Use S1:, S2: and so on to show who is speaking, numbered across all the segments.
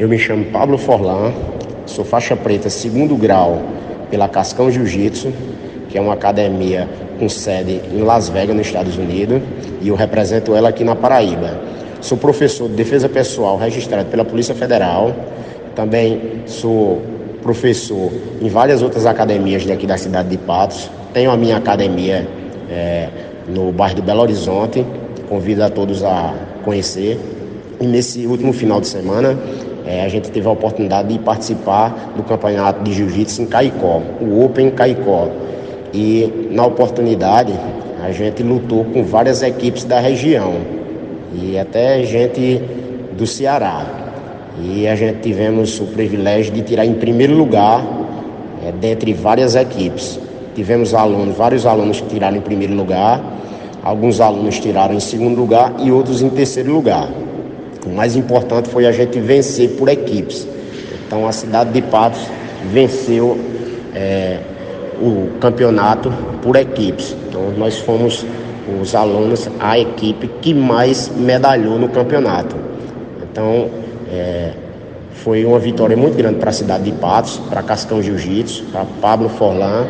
S1: Eu me chamo Pablo Forlan, sou faixa preta 2º grau pela Cascão Jiu-Jitsu, que é uma academia com sede em Las Vegas, nos Estados Unidos, e eu represento ela aqui na Paraíba. Sou professor de defesa pessoal registrado pela Polícia Federal, também sou professor em várias outras academias daqui da cidade de Patos. Tenho a minha academia no bairro do Belo Horizonte, convido a todos a conhecer. E nesse último final de semana, a gente teve a oportunidade de participar do campeonato de jiu-jitsu em Caicó, o Open Caicó. E na oportunidade, a gente lutou com várias equipes da região e até gente do Ceará. E a gente tivemos o privilégio de tirar em primeiro lugar dentre várias equipes. Tivemos vários alunos que tiraram em primeiro lugar, alguns alunos tiraram em segundo lugar e outros em terceiro lugar. O mais importante foi a gente vencer por equipes. Então a cidade de Patos venceu o campeonato por equipes. Então nós fomos os alunos, a equipe que mais medalhou no campeonato. Então foi uma vitória muito grande para a cidade de Patos, para Cascão Jiu-Jitsu, para Pablo Forlan.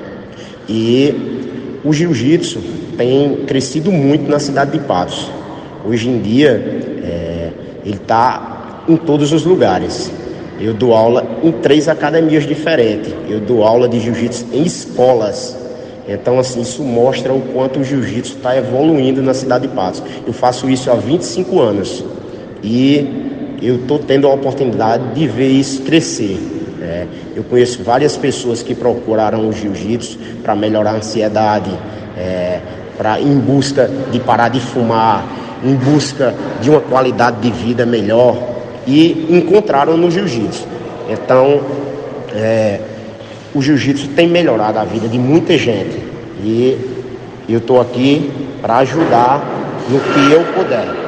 S1: E o jiu-jitsu tem crescido muito na cidade de Patos. Hoje em dia ele está em todos os lugares. Eu dou aula em 3 academias diferentes. Eu dou aula de jiu-jitsu em escolas. Então, assim, isso mostra o quanto o jiu-jitsu está evoluindo na cidade de Patos. Eu faço isso há 25 anos. E eu estou tendo a oportunidade de ver isso crescer. Eu conheço várias pessoas que procuraram o jiu-jitsu para melhorar a ansiedade, em busca de parar de fumar, em busca de uma qualidade de vida melhor, e encontraram no jiu-jitsu. Então, o jiu-jitsu tem melhorado a vida de muita gente e eu estou aqui para ajudar no que eu puder.